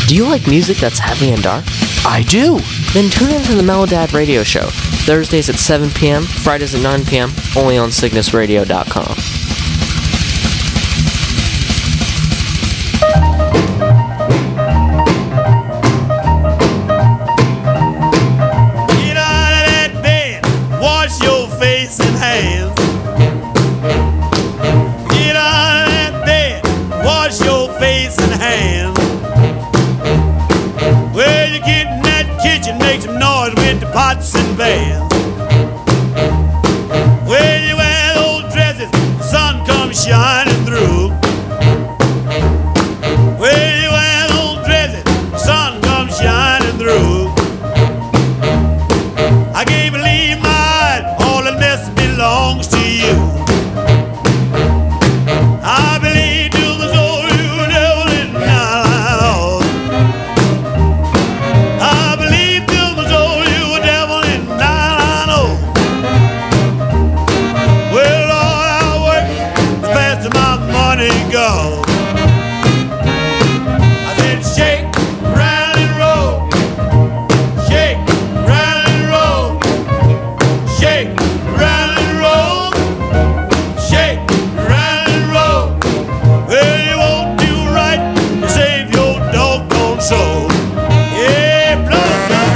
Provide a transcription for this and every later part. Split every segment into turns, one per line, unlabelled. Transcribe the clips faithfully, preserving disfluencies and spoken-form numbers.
Do you like music that's heavy and dark?
I do.
Then tune into the Melodad Radio Show, Thursdays at seven p.m., Fridays at nine p.m., only on Cygnus Radio dot com.
Get out of that bed, wash your face and hands. Get out of that bed, wash your face and hands. Well, you get in that kitchen, make some noise with the pots and pans. Well, you wear those dresses, the sun comes shining through. Well, you wear those dresses, the sun comes shining through. I can't believe my eyes, all the mess belongs to you. I believe to the soul you never let me out. I believe to the soul you were devil and I know. Well, all I work, the faster my money goes. I said shake, round and roll. Shake, round and roll. Shake, round and roll. Shake, round and roll. Well, you won't do right to save your doggone soul. Yeah, blood, blood.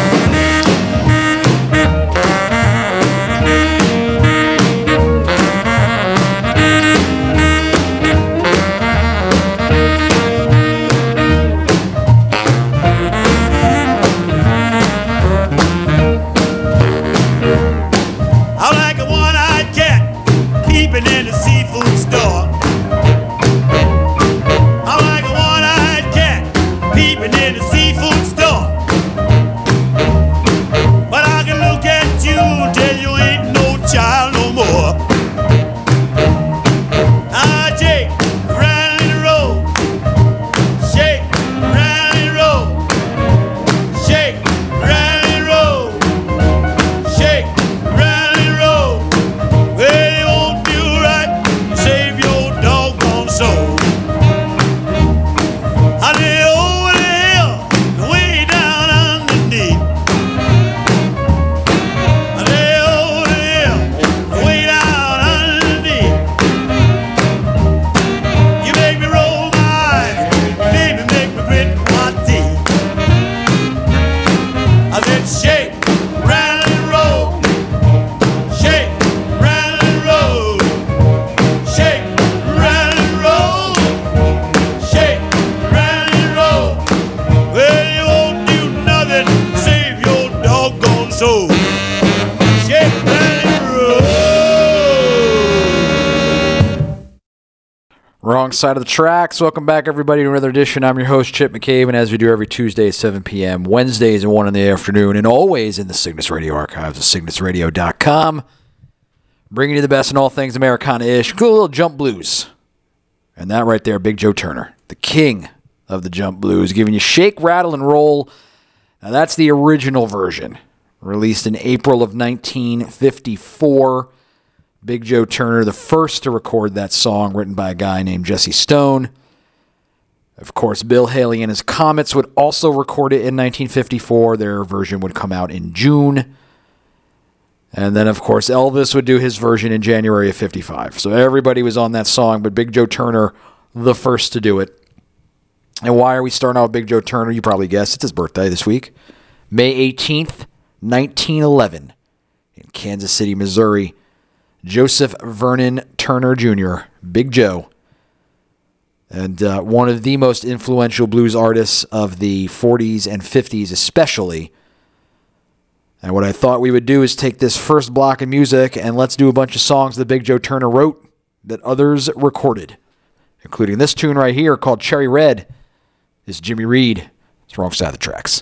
I like a one-eyed cat peeping in the seafood store. I like a one-eyed cat peeping in the seafood store. But I can look at you and tell you ain't no child no more. I shake, round and roll. Shake, round and roll. Shake, round and roll. Shake, round and roll. Well, you won't do right to save your doggone soul. I live over the hill, way down underneath. I live over the hill, way down underneath. You make me roll my eyes, baby, make me grit my teeth. I said shake, round and roll. Shake, round and roll. Shake, round and roll. Shake, round and roll. Well, you won't do nothing to save your doggone soul. Shake, round and roll.
Wrong side of the tracks. Welcome back, everybody, to another edition. I'm your host, Chip McCabe, and as we do every Tuesday at seven p.m., Wednesdays at one in the afternoon, and always in the Cygnus Radio archives at Cygnus Radio dot com, bringing you the best in all things Americana-ish. Cool little jump blues. And that right there, Big Joe Turner, the king of the jump blues, giving you Shake, Rattle, and Roll. Now, that's the original version, released in April of nineteen fifty-four. Big Joe Turner, the first to record that song, written by a guy named Jesse Stone. Of course, Bill Haley and his Comets would also record it in nineteen fifty-four. Their version would come out in June. And then, of course, Elvis would do his version in January of fifty-five. So everybody was on that song, but Big Joe Turner, the first to do it. And why are we starting out with Big Joe Turner? You probably guessed. It's his birthday this week. May eighteenth, nineteen eleven, in Kansas City, Missouri. Joseph Vernon Turner Junior, Big Joe, and uh, one of the most influential blues artists of the forties and fifties especially. And what I thought we would do is take this first block of music and let's do a bunch of songs that Big Joe Turner wrote that others recorded, including this tune right here called Cherry Red. This is Jimmy Reed. It's Wrong Side of the Tracks.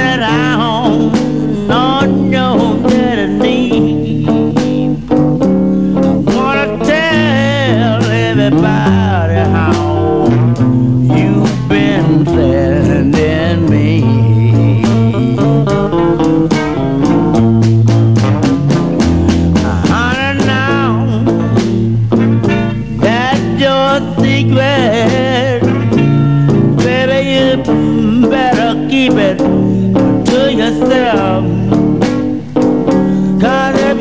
Honey said I don't know that I need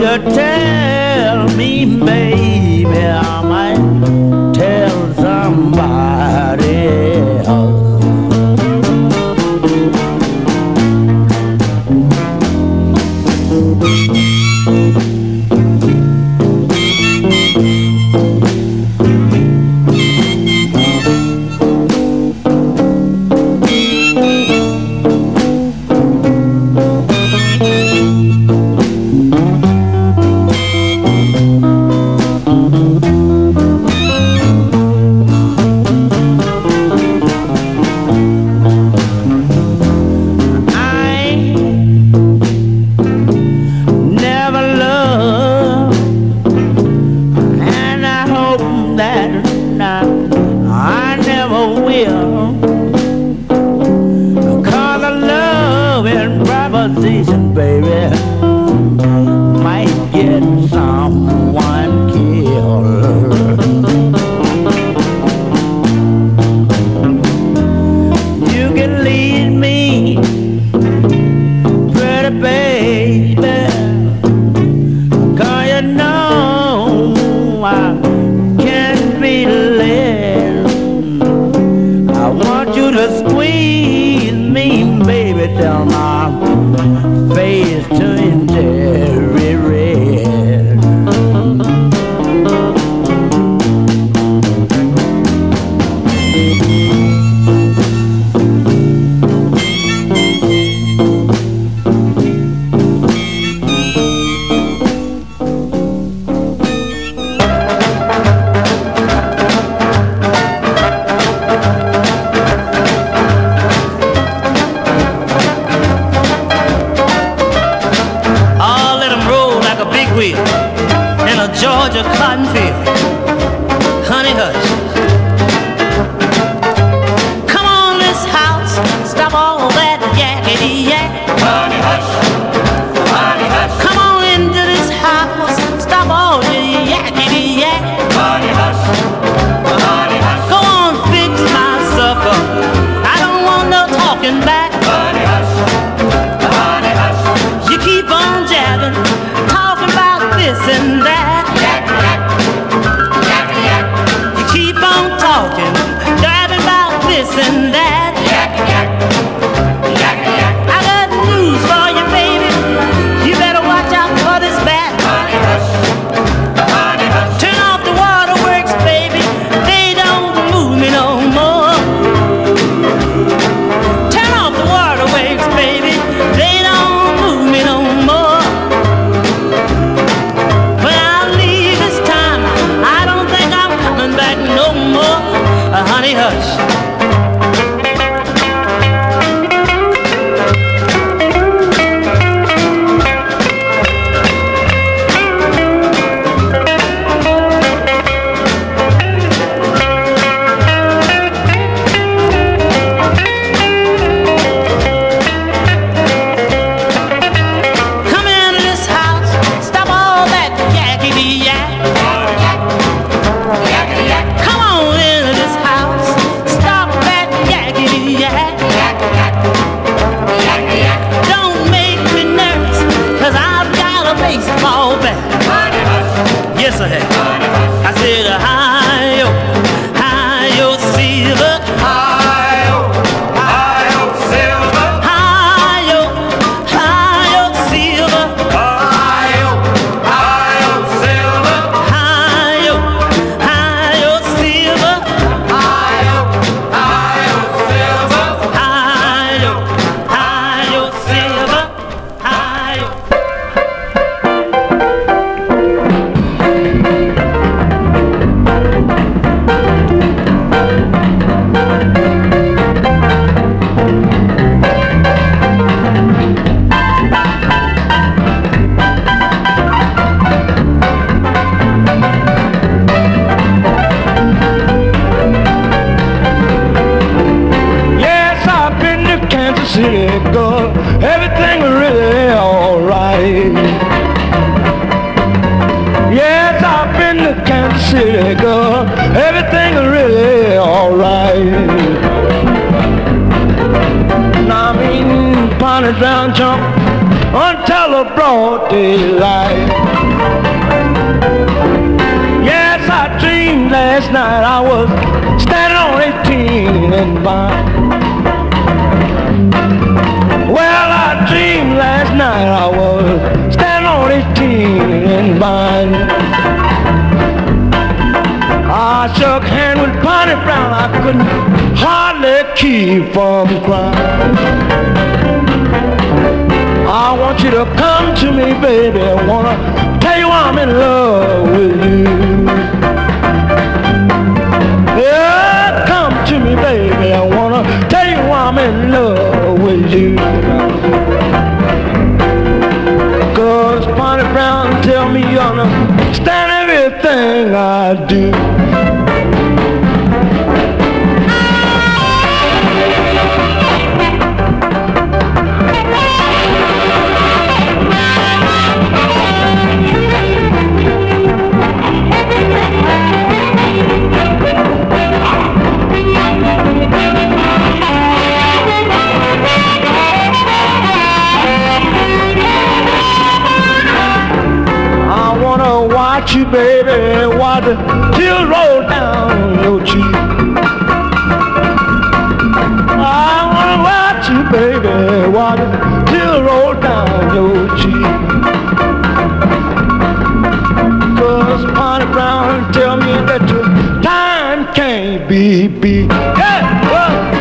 could tell me, baby, I might tell somebody else.
Down jump until the broad daylight.
last night I was standing on eighteen and Vine. Well, I dreamed last night I was standing on eighteen and Vine. I shook hands with Bonnie Brown, I couldn't hardly keep from crying. I want you to come to me, baby, I wanna tell you I'm in love with you. Yeah, come to me, baby, I wanna tell you I'm in love with you. Cause Bonnie Brown tell me you understand everything I do. Watch you, baby, while the tears roll down your cheek. I wanna watch you, baby, while the tears roll down your cheek. Cause Bonnie Brown tell me that your time can't be beat. Yeah, well.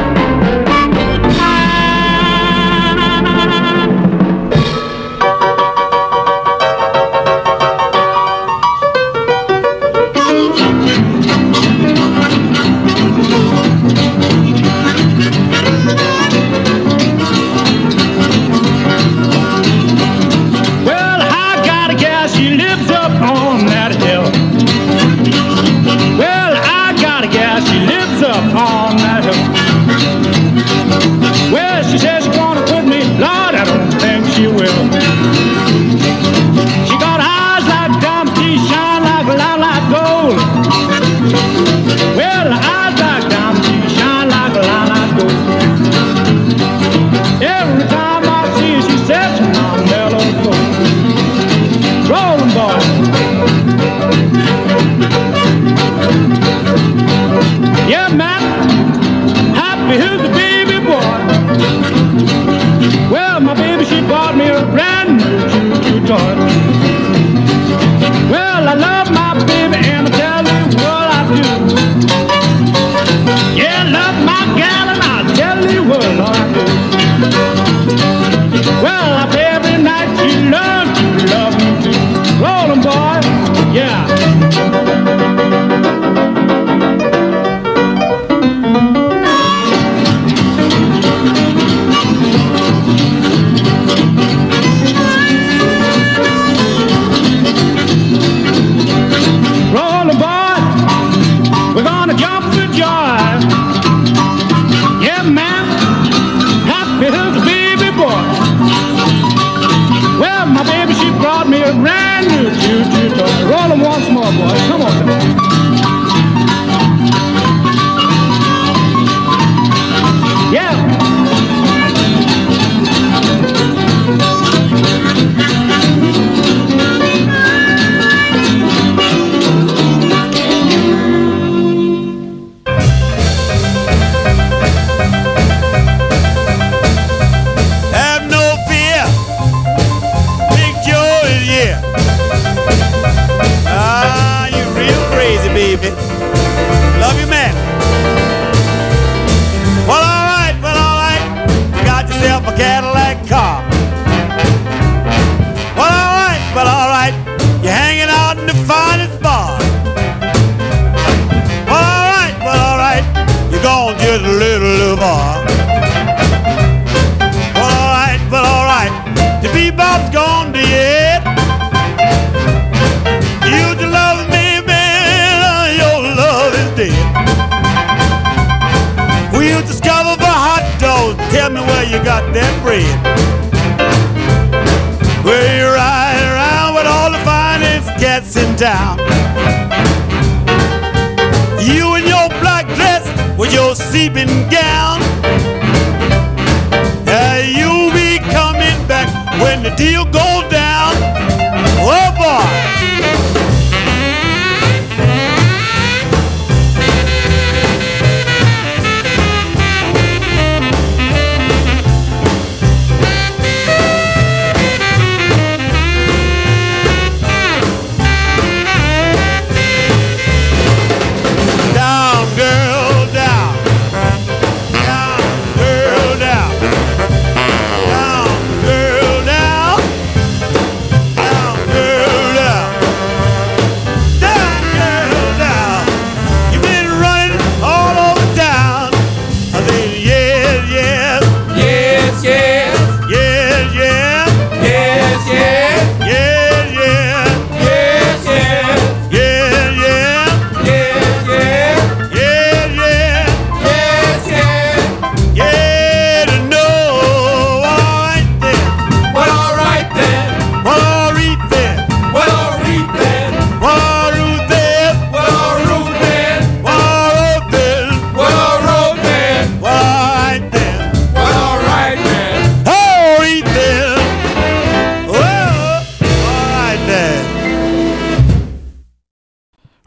Down. You in your black dress with your sleeping gown. Uh, you'll be coming back when the deal goes down. Oh boy.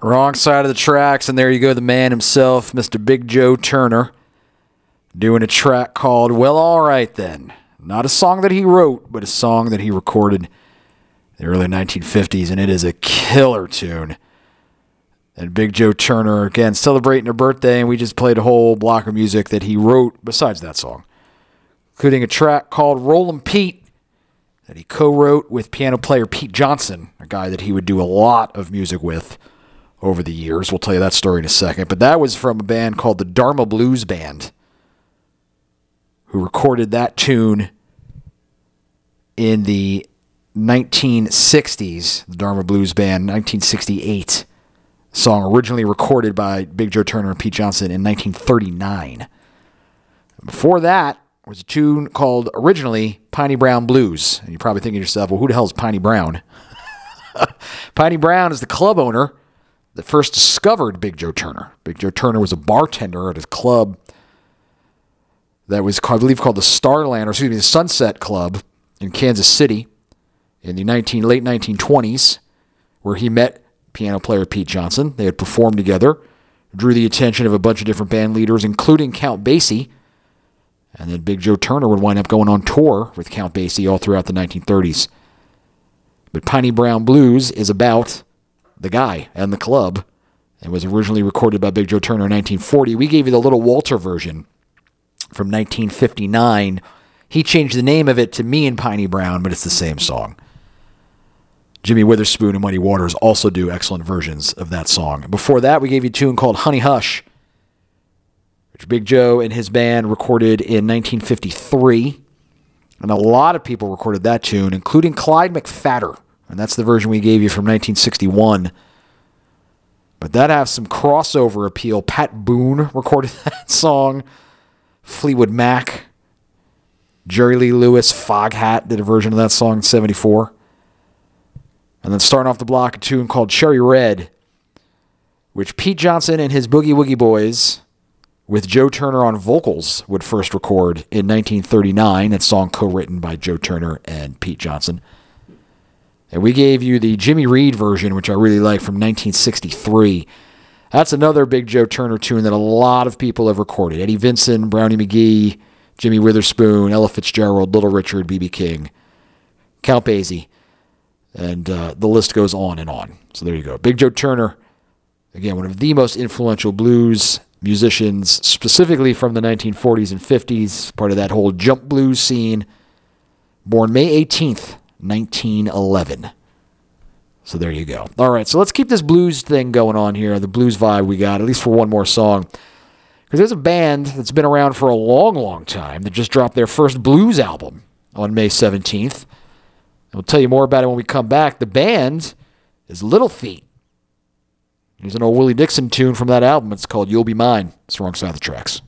Wrong side of the tracks, and there you go, the man himself, Mister Big Joe Turner, doing a track called Well, All Right Then. Not a song that he wrote, but a song that he recorded in the early nineteen fifties, and it is a killer tune. And Big Joe Turner, again, celebrating her birthday, and we just played a whole block of music that he wrote besides that song, including a track called Rollin' Pete that he co-wrote with piano player Pete Johnson, a guy that he would do a lot of music with over the years. We'll tell you that story in a second. But that was from a band called the Dharma Blues Band, who recorded that tune in the nineteen sixties. The Dharma Blues Band, nineteen sixty-eight. Song originally recorded by Big Joe Turner and Pete Johnson in nineteen thirty-nine. Before that was a tune called originally Piney Brown Blues. And you're probably thinking to yourself, well, who the hell is Piney Brown? Piney Brown is the club owner that first discovered Big Joe Turner. Big Joe Turner was a bartender at his club that was, I believe, called the Starland, or excuse me, the Sunset Club in Kansas City in the nineteen, late nineteen twenties, where he met piano player Pete Johnson. They had performed together, drew the attention of a bunch of different band leaders, including Count Basie. And then Big Joe Turner would wind up going on tour with Count Basie all throughout the nineteen thirties. But Piney Brown Blues is about the guy and the club, and was originally recorded by Big Joe Turner in nineteen forty. We gave you the Little Walter version from nineteen fifty-nine. He changed the name of it to Me and Piney Brown, but it's the same song. Jimmy Witherspoon and Muddy Waters also do excellent versions of that song. Before that, we gave you a tune called Honey Hush, which Big Joe and his band recorded in nineteen fifty-three. And a lot of people recorded that tune, including Clyde McPhatter. And that's the version we gave you from nineteen sixty-one. But that has some crossover appeal. Pat Boone recorded that song. Fleetwood Mac. Jerry Lee Lewis, Foghat, did a version of that song in seventy-four. And then starting off the block, a tune called Cherry Red, which Pete Johnson and his Boogie Woogie Boys, with Joe Turner on vocals, would first record in nineteen thirty-nine. That song co-written by Joe Turner and Pete Johnson. And we gave you the Jimmy Reed version, which I really like, from nineteen sixty-three. That's another Big Joe Turner tune that a lot of people have recorded. Eddie Vinson, Brownie McGee, Jimmy Witherspoon, Ella Fitzgerald, Little Richard, B B King, Count Basie, and uh, the list goes on and on. So there you go. Big Joe Turner, again, one of the most influential blues musicians, specifically from the nineteen forties and fifties, part of that whole jump blues scene, born May eighteenth, nineteen eleven. So there you go. All right, so let's keep this blues thing going on here, the blues vibe we got, at least for one more song. Because there's a band that's been around for a long, long time that just dropped their first blues album on May seventeenth. We'll tell you more about it when we come back. The band is Little Feat. Here's an old Willie Dixon tune from that album. It's called You'll Be Mine. It's Wrong Side of the Tracks.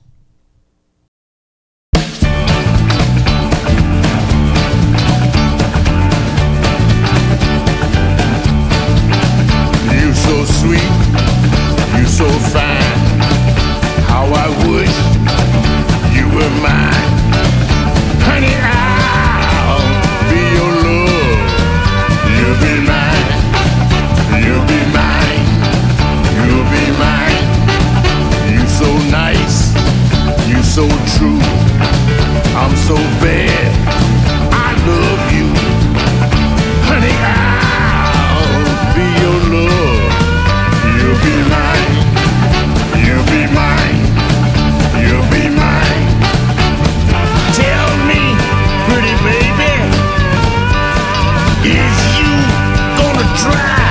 You so sweet, you so fine. How I wish you were mine. Honey, I'll be your love. You'll be mine. You'll be mine. You'll be mine. You so nice. You so true. I'm so bad. I love you. Honey, I'll be your love. You'll be mine. You'll be mine. You'll be mine. Tell me, pretty baby, is you gonna try?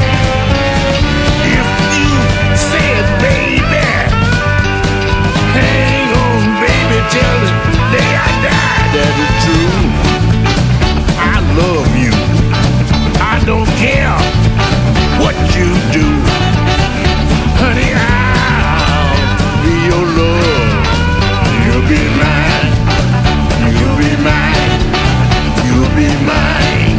If you said, baby, hang on, baby, till the day I die. That is true. I love you. I don't care what you do. Honey, I'll be your love. You'll be mine. You'll be mine. You'll be mine.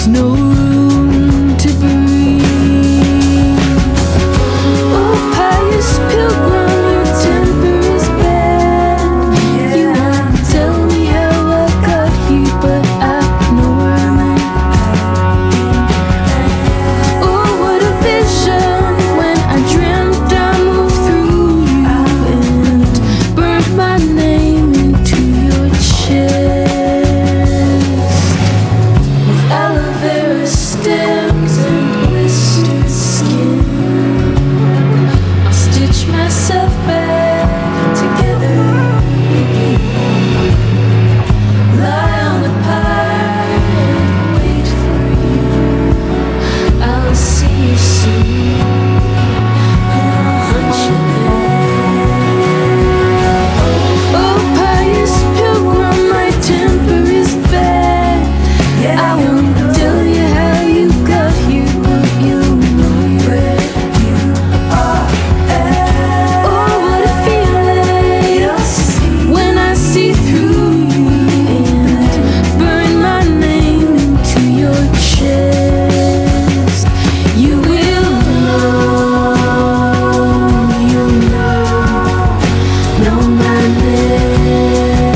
There's no room to breathe. Oh, pious pilgrim, your temper is bad. You wanna tell me how I got here, but I know where I'm at. Oh, what a vision when I dreamt I moved through you and burned my name into your chest with aloe vera stems and blistered skin. I'll stitch myself back together again. Lie on the pine and wait for you. I'll see you soon when I'll hunt you there. Oh, pious pilgrim, my temper is bad. I won't tell you how you got here, but you know where you are at. Oh, what a feeling when I see through you and burn my name into your chest. You will know, you'll know, know my name.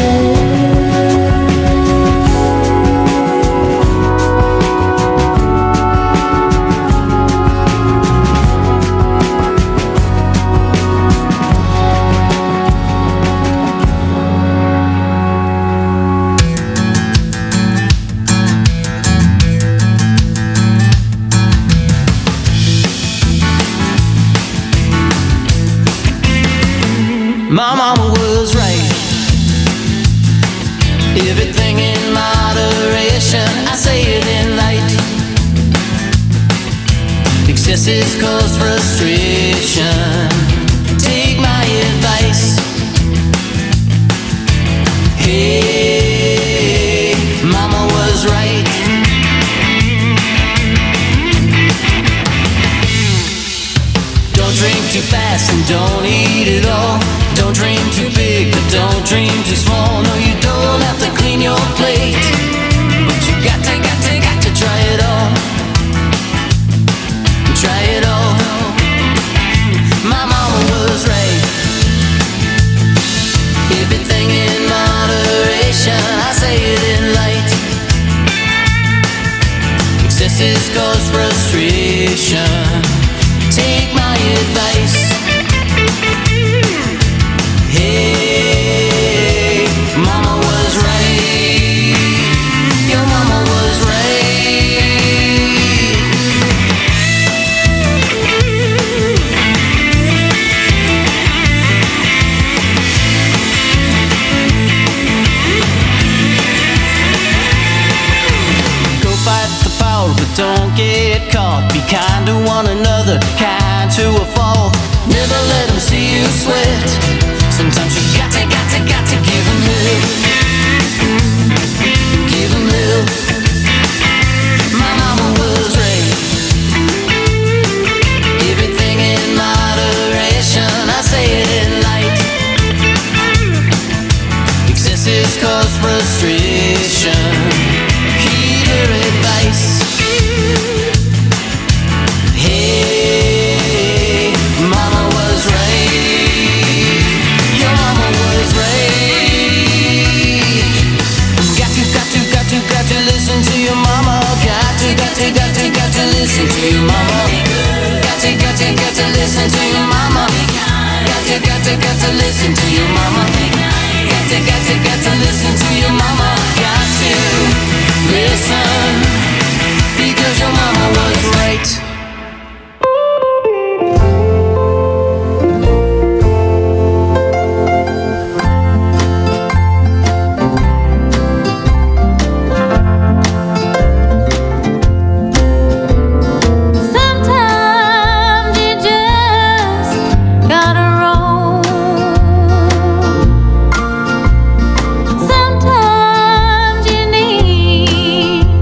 My mama was right. Everything in moderation. I say it in light. Excesses cause frustration. Take my advice. Hey, mama was right. Don't drink too fast and don't eat it all. Don't dream too big, but don't dream too small. No, you don't have to clean your plate, but you got to, got to, got to try it all. Try it all. My mama was right. Everything in moderation. I say it in light. Excesses cause frustration. Take my advice. Hey, mama was right. Your mama was right. Go fight the power, but don't get caught. Be kind to one another, kind to a fault. Never let them see you sweat. Sometimes you got to, got to, got to give them hell. Give them hell. My mama was right. Everything in moderation. I say it in light. Excesses cause frustration. Heed her advice. Hey, mama was right. Your mama was right. Got to, got to, got to, got to listen to your mama. Got to, got to, got to, got to listen to your mama. Got to, got to, got to listen to your mama. Got to, got to, got to listen to your mama. Got to, got to, got to listen to your mama. Got to listen because your mama was right.
Sometimes you just gotta roll. Sometimes you need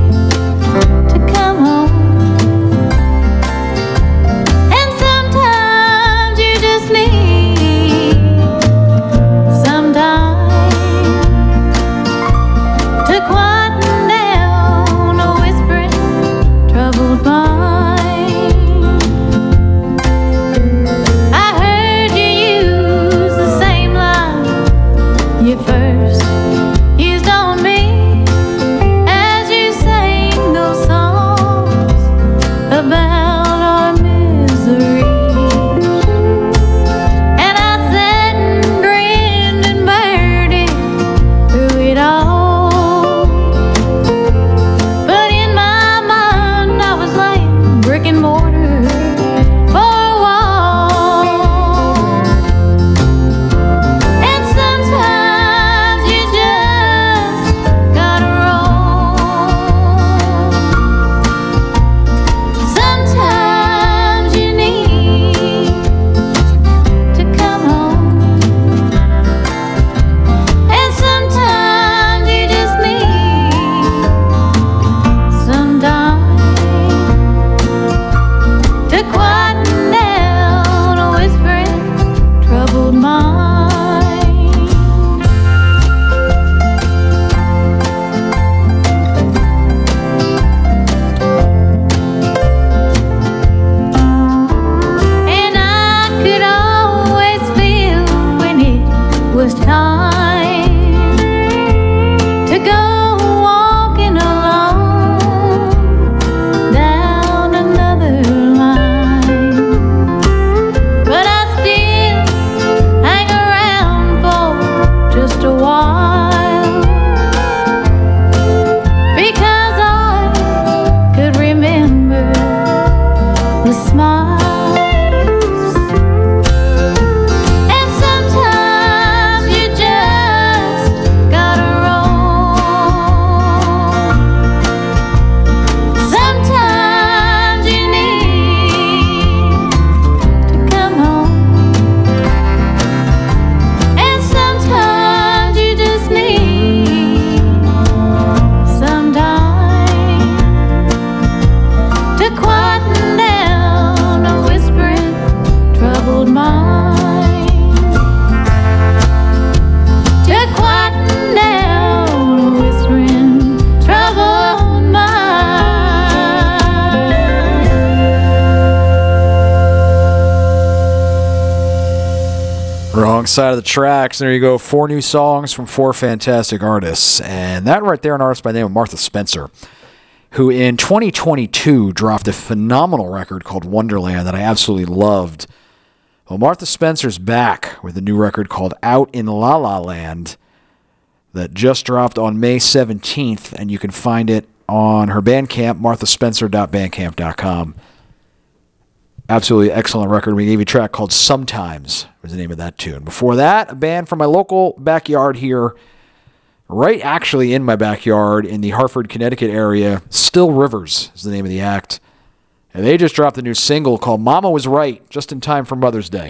Wrong side of the tracks. There you go. Four new songs from four fantastic artists. And that right there, an artist by the name of Martha Spencer, who in twenty twenty-two dropped a phenomenal record called Wonderland that I absolutely loved. Well, Martha Spencer's back with a new record called Out in La La Land that just dropped on May seventeenth, and you can find it on her Bandcamp, martha spencer dot bandcamp dot com. Absolutely excellent record. We gave you a track called Sometimes, was the name of that tune. Before that, a band from my local backyard here, right actually in my backyard in the Hartford, Connecticut area. Still Rivers is the name of the act. And they just dropped a new single called Mama Was Right, just in time for Mother's Day.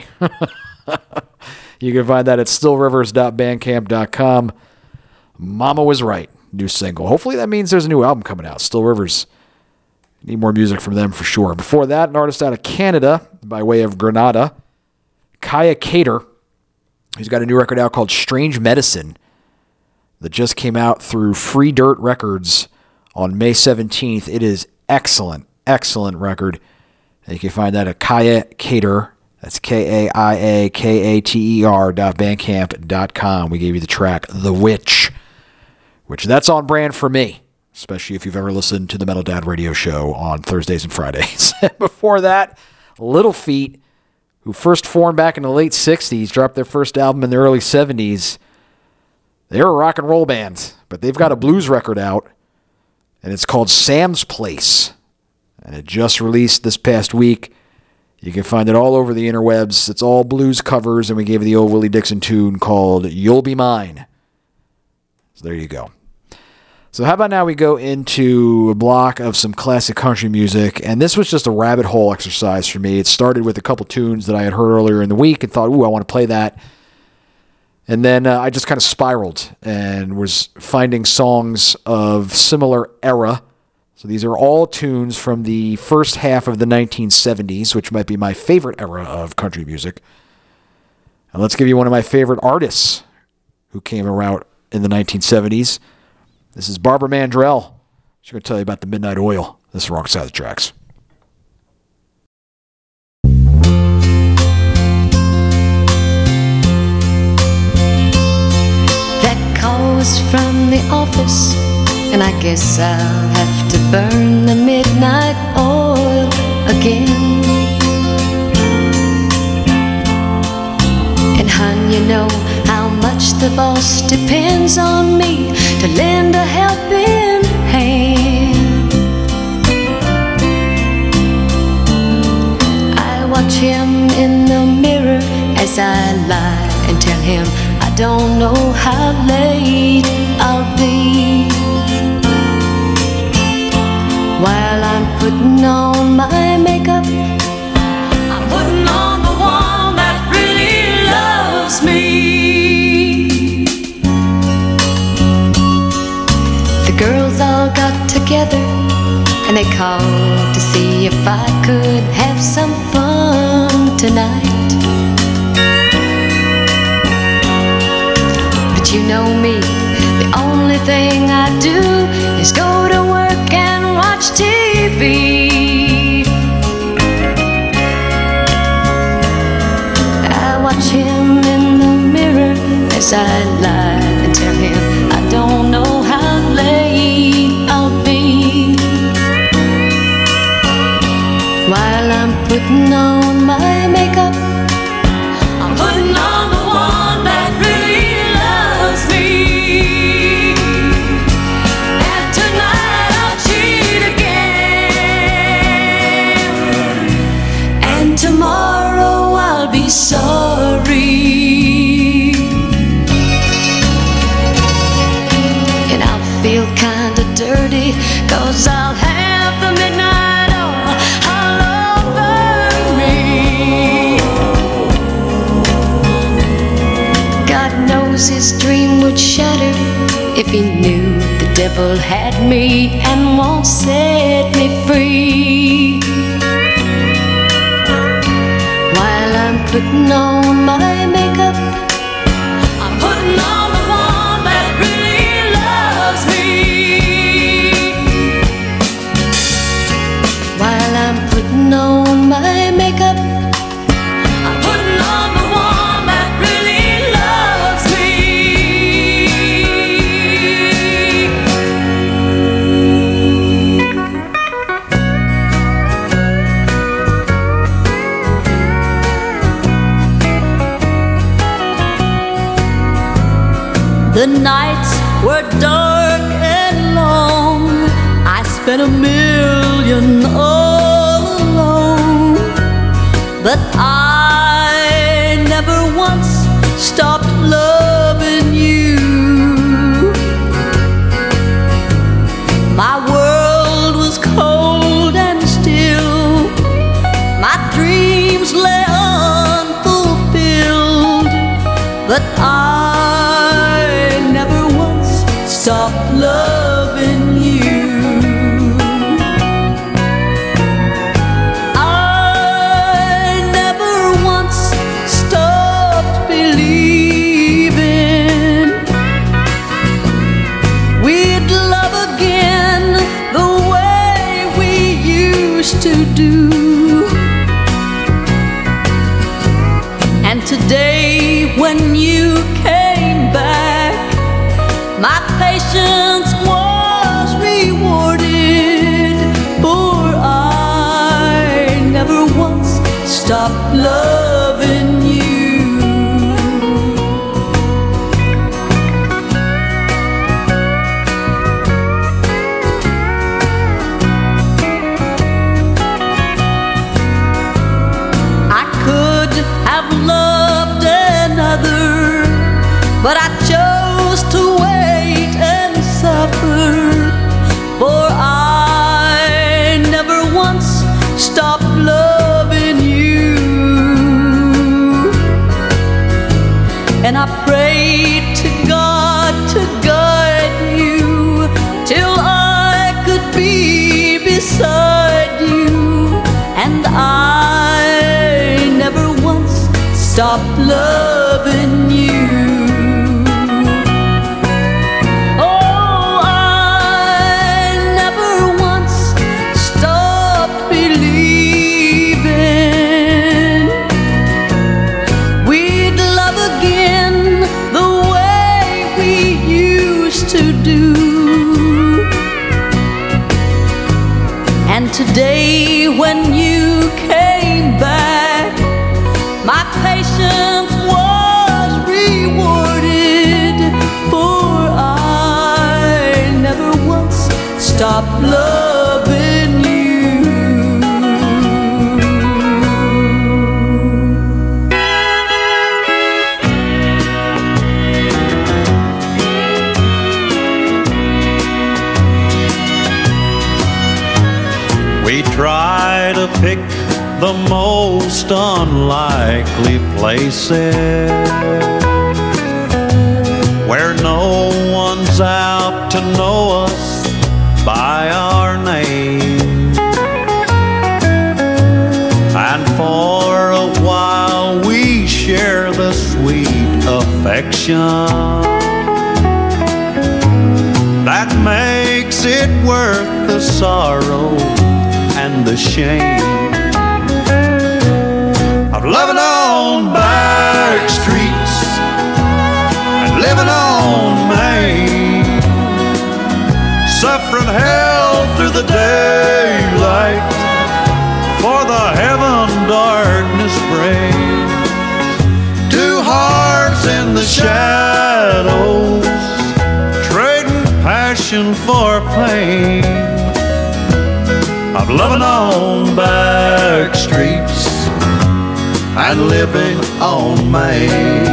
You can find that at still rivers dot bandcamp dot com. Mama Was Right, new single. Hopefully that means there's a new album coming out. Still Rivers. Need more music from them for sure. Before that, an artist out of Canada by way of Grenada, Kaya Cater. He's got a new record out called Strange Medicine that just came out through Free Dirt Records on May seventeenth. It is excellent, excellent record. And you can find that at Kaya Cater. That's K A I A K A T E R dot bandcamp dot com. We gave you the track The Witch, which that's on brand for me, especially if you've ever listened to the Metal Dad radio show on Thursdays and Fridays. Before that, Little Feat, who first formed back in the late sixties, dropped their first album in the early seventies. They're a rock and roll band, but they've got a blues record out, and it's called Sam's Place. And it just released this past week. You can find it all over the interwebs. It's all blues covers, and we gave you the old Willie Dixon tune called You'll Be Mine. So there you go. So how about now we go into a block of some classic country music, and this was just a rabbit hole exercise for me. It started with a couple tunes that I had heard earlier in the week and thought, ooh, I want to play that. And then uh, I just kind of spiraled and was finding songs of similar era. So these are all tunes from the first half of the nineteen seventies, which might be my favorite era of country music. And let's give you one of my favorite artists who came around in the nineteen seventies. This is Barbara Mandrell. She's going to tell you about the Midnight Oil. This is Wrong Side of the Tracks.
That call was from the office, and I guess I'll have to burn the midnight oil again. And hon, you know how much the boss depends on me to lend a helping hand. I watch him in the mirror as I lie and tell him I don't know how late I'll be. While I'm putting on my makeup, I'm putting on the one that really loves me. The girls all got together and they called to see if I could have some fun tonight. But you know me, the only thing I do is go to work and watch T V. I watch him in the mirror as I lie and tell him I don't know how late I'll be. While I'm putting on my makeup, I'm putting on the one that really loves me. And tonight I'll cheat again, and tomorrow I'll be sorry. And I'll feel kinda dirty, 'cause I'll have the midnight oil all over me. God knows his dream would shatter if he knew the devil had me and won't set me free. While I'm putting on my makeup, I'm putting on the one that really loves me. While I'm putting on my makeup, I'm putting on the one that really The nights were dark and long. I spent a million all alone, but I never once stopped loving you. My world was cold and still. My dreams lay unfulfilled, but I never once stopped loving you. I never once stopped believing we'd love again the way we used to do. And today when you came back, my patience was rewarded, for I never once stopped loving you. I could have loved another, but I chose to wait and suffer, for I never once stopped loving you. And I prayed to God to guide you till I could be beside you, and I never once stopped loving you. Oh, I never once stopped believing we'd love again the way we used to do. And today when you came back, my patience was rewarded, for I never once stopped loving you.
We try to pick the most unlikely places where no one's out to know us by our name. And for a while we share the sweet affection that makes it worth the sorrow and the shame of loving on back streets and living on Main, suffering hell through the daylight for the heaven darkness brings. Two hearts in the shadows, trading passion for pain, of loving on back streets and living on Main.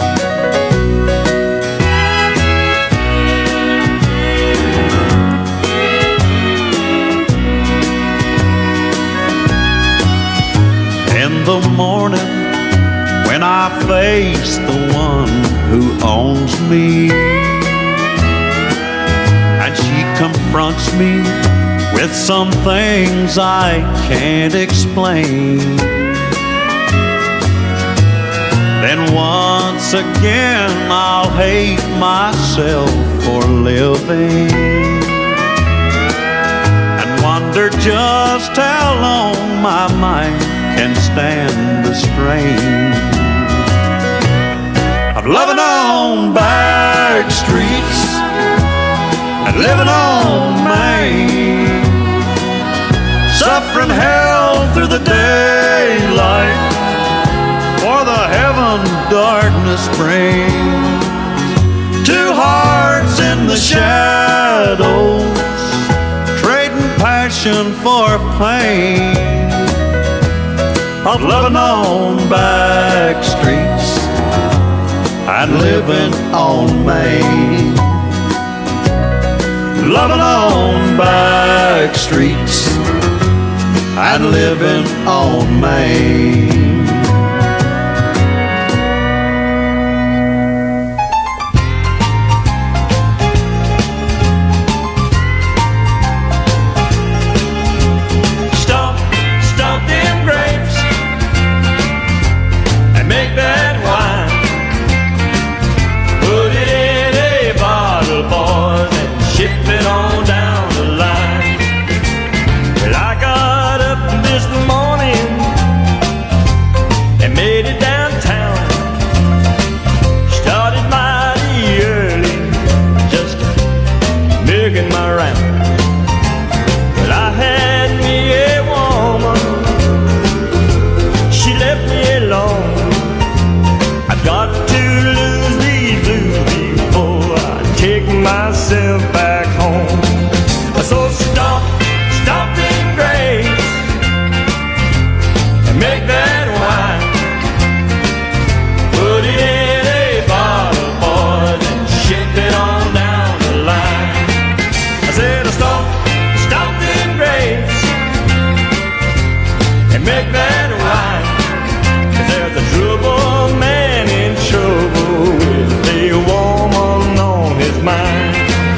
In the morning when I face the one who owns me, and she confronts me with some things I can't explain, then once again I'll hate myself for living and wonder just how long my mind can stand the strain of loving on back streets and living on Main, suffering hell through the daylight for the heaven darkness brings. Two hearts in the shadows, trading passion for pain, of loving on back streets and living on Main. Loving on back streets and living on Main.
Stomp, stomp them grapes and make that wine. Put it in a bottle, boys, and ship it on down the line. Well, I got up this morning and made it downtown. Started mighty early, just making my round. Well, I had me a woman, she left me alone. I've got to lose these blues before I take myself back home. So stomp, stomp them grapes and make that wine. Put it in a bottle, boys, and ship it on down the line. I said stomp, stomp them grapes and make that wine. 'Cause there's a trouble man in trouble with a woman on his mind.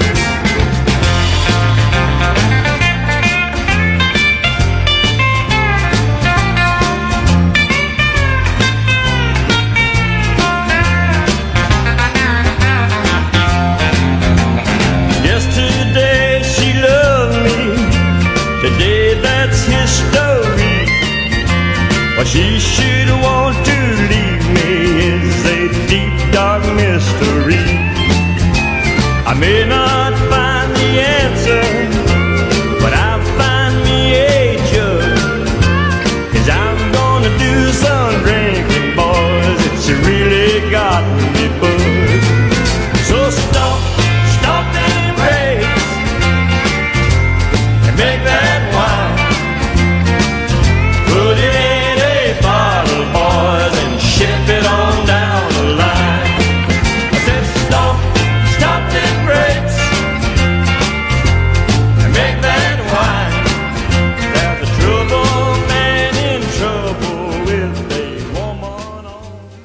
Yesterday she loved me, today that's history. What she should want to leave me is a deep dark mystery. I may not find the answer, but I'll find me a jug. 'Cause I'm gonna do some drinking, boys, it's really got me buzzed. So stomp, stomp them grapes and make that wine. Put it in a bottle, boys, and ship it on down the line. I said stomp, stomp them grapes and make that wine. There's a trouble man in trouble with a woman on.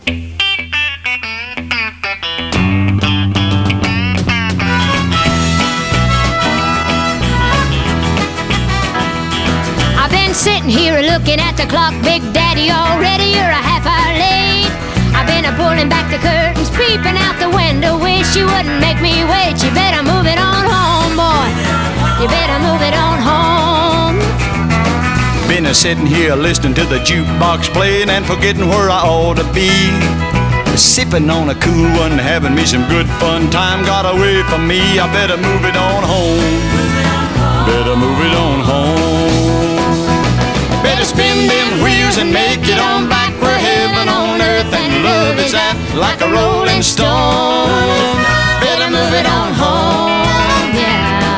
I've been sitting here looking at the clock, Big Daddy, already you're a half hour late. I've been a pulling back the curtains, peeping out the window, wish you wouldn't make me wait. You better move it on home, boy. You better move it on home.
Been a sitting here listening to the jukebox playing and forgetting where I ought to be. Sipping on a cool one, having me some good fun time. Got away from me, I better move it on home. Better move it on home. Better spin them wheels and make it on back where heaven on earth and love is at, like a rolling stone. Better move it on home, yeah.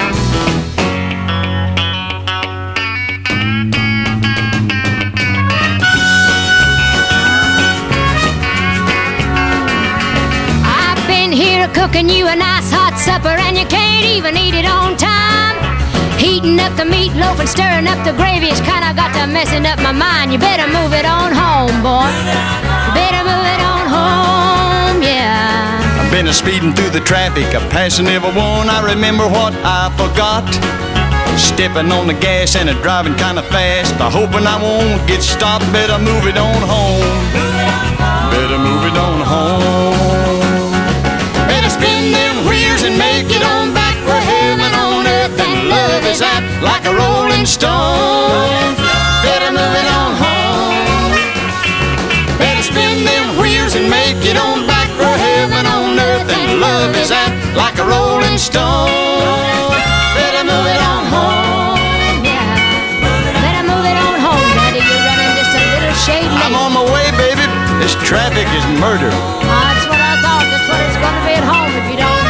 I've been here cooking you a nice hot supper and you can't even eat it on time. Heating up the meatloaf and stirring up the gravy, it's kinda got to messing up my mind. You better move it on home, boy. You better move it on home, yeah.
I've been a speeding through the traffic, a passing everyone. I remember what I forgot. Stepping on the gas and a driving kinda fast. I hoping I won't get stopped. Better move it on home. Better move it on home. Better spin them wheels and make it on back where heaven on earth and love is at, like a rolling stone. Better move it on home. Better spin them wheels and make it on back where heaven on earth and love is at, like a rolling stone. Better move it on home.
Yeah. Better move it on home, Daddy. You're running just a little shade late.
I'm on my way, baby. This traffic is murder.
Oh, that's what I thought. That's what it's gonna be at home if you don't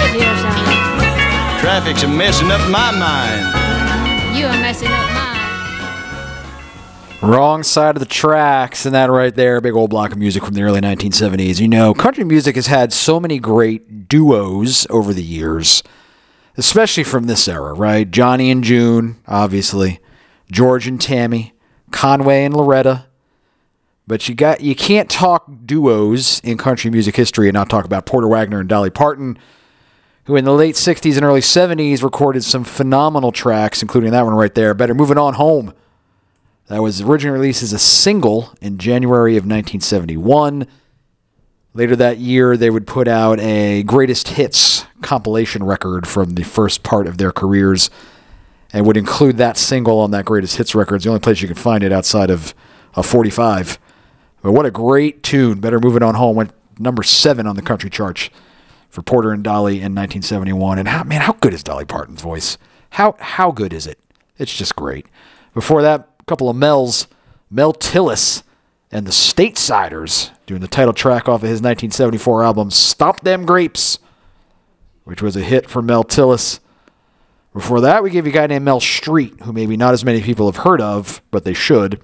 traffic's messing up my mind.
You are messing up mine.
Wrong side of the tracks, and that right there, big old block of music from the early nineteen seventies. You know, country music has had so many great duos over the years, especially from this era, right? Johnny and June, obviously, George and Tammy, Conway and Loretta. But you got you can't talk duos in country music history and not talk about Porter Wagoner and Dolly Parton, who in the late sixties and early seventies recorded some phenomenal tracks, including that one right there, Better Moving On Home. That was originally released as a single in January of nineteen seventy-one. Later that year, they would put out a greatest hits compilation record from the first part of their careers and would include that single on that greatest hits record. It's the only place you can find it outside of a forty-five. But what a great tune. Better Moving On Home went number seven on the country charts for Porter and Dolly in nineteen seventy-one. And how, man, how good is Dolly Parton's voice? How how good is it? It's just great. Before that, a couple of Mel's, Mel Tillis and the Statesiders doing the title track off of his nineteen seventy-four album, Stomp Them Grapes, which was a hit for Mel Tillis. Before that, we gave you a guy named Mel Street, who maybe not as many people have heard of, but they should.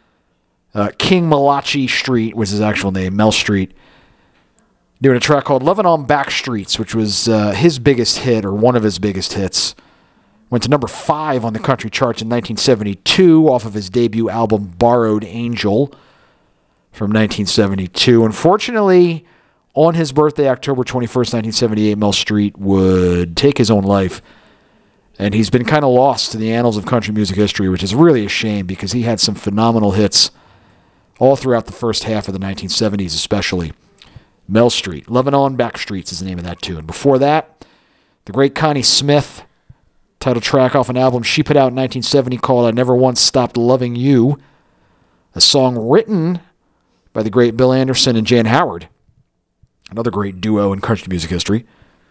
Uh, King Malachi Street was his actual name, Mel Street, doing a track called Lovin' on Back Streets, which was uh, his biggest hit, or one of his biggest hits. Went to number five on the country charts in nineteen seventy-two off of his debut album, Borrowed Angel, from nineteen seventy-two. Unfortunately, on his birthday, October twenty-first, nineteen seventy-eight, Mel Street would take his own life. And he's been kind of lost to the annals of country music history, which is really a shame because he had some phenomenal hits all throughout the first half of the nineteen seventies, especially. Mel Street. Lovin' on Back Streets is the name of that tune. Before that, the great Connie Smith, title track off an album she put out in nineteen seventy called I Never Once Stopped Loving You, a song written by the great Bill Anderson and Jan Howard, another great duo in country music history.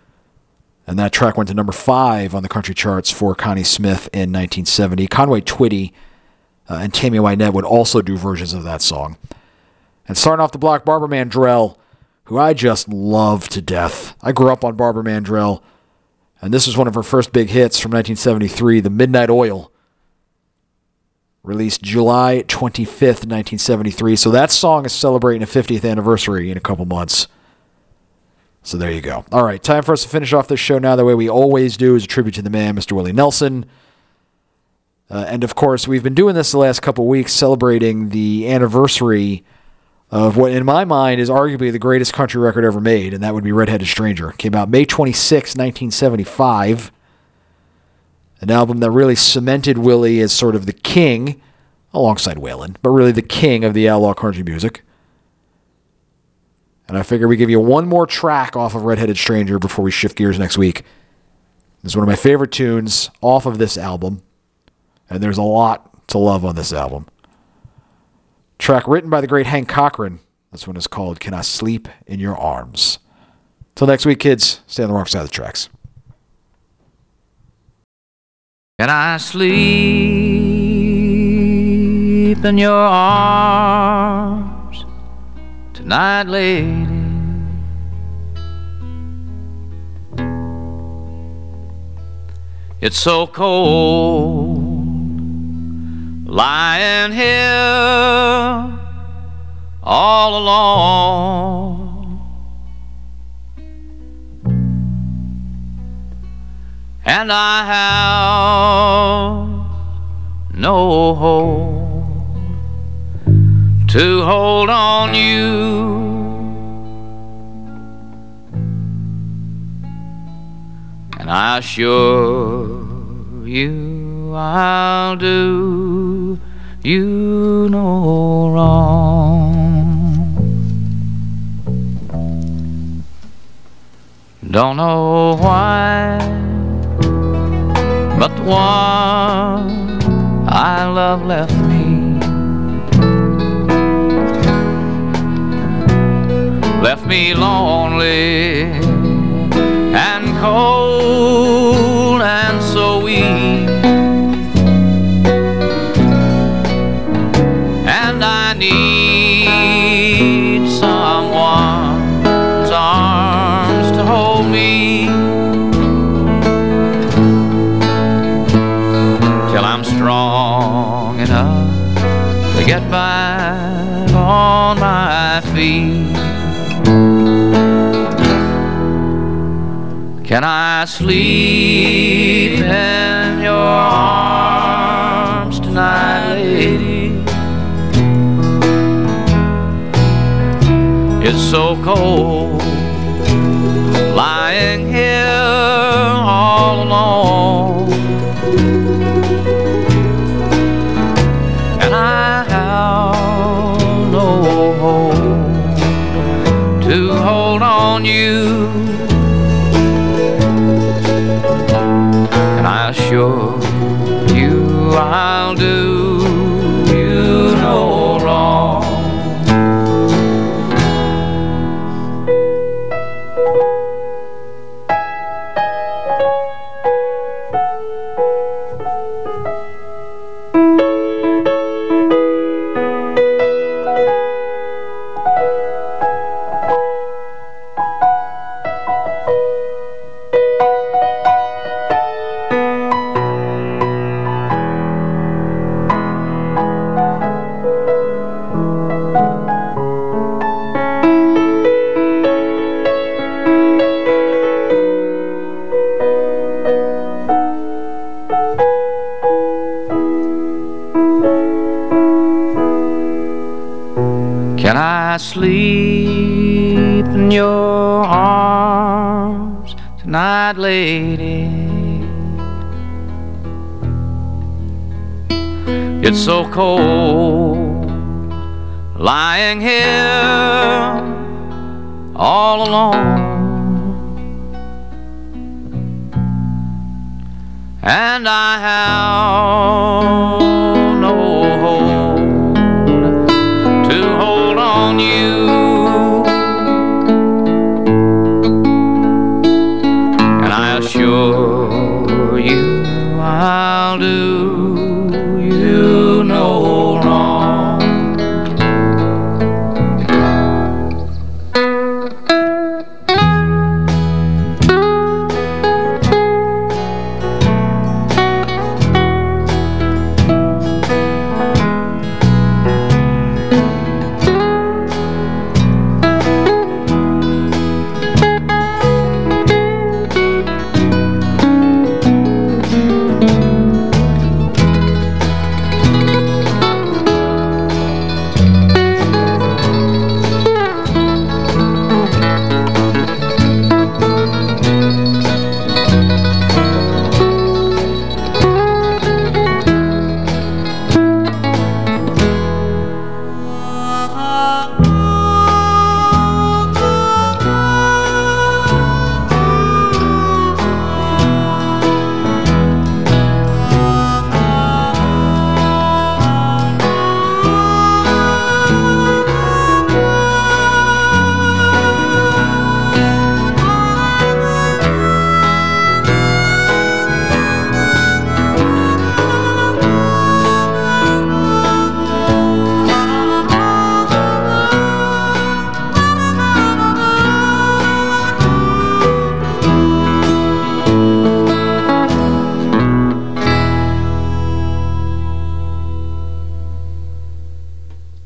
And that track went to number five on the country charts for Connie Smith in nineteen seventy. Conway Twitty uh, and Tammy Wynette would also do versions of that song. And starting off the block, Barbara Mandrell, who I just love to death. I grew up on Barbara Mandrell, and this was one of her first big hits from nineteen seventy-three, The Midnight Oil, released July twenty-fifth, nineteen seventy-three. So that song is celebrating a fiftieth anniversary in a couple months. So there you go. All right, time for us to finish off this show now the way we always do, is a tribute to the man, Mister Willie Nelson. Uh, and, of course, we've been doing this the last couple weeks, celebrating the anniversary of what, in my mind, is arguably the greatest country record ever made, and that would be Red-Headed Stranger. It came out May twenty-sixth, nineteen seventy-five. An album that really cemented Willie as sort of the king, alongside Waylon, but really the king of the outlaw country music. And I figure we give you one more track off of Red-Headed Stranger before we shift gears next week. This is one of my favorite tunes off of this album, and there's a lot to love on this album. Track written by the great Hank Cochran. This one is called Can I Sleep in Your Arms? Till next week, kids, stay on the wrong side of the tracks.
Can I sleep in your arms tonight, lady? It's so cold lying here all alone. And I have no hope to hold on you. And I assure you I'll do you no wrong. Don't know why, but the one I love left me, left me lonely and cold and so weak. And I need someone's arms to hold me.
get back on my feet. Can I sleep in your arms tonight, lady? It's so cold lying here all alone, and I have no hope to hold on you. And I assure you I'll do you no wrong. Can I sleep in your arms tonight, lady? It's so cold lying here all alone, and I have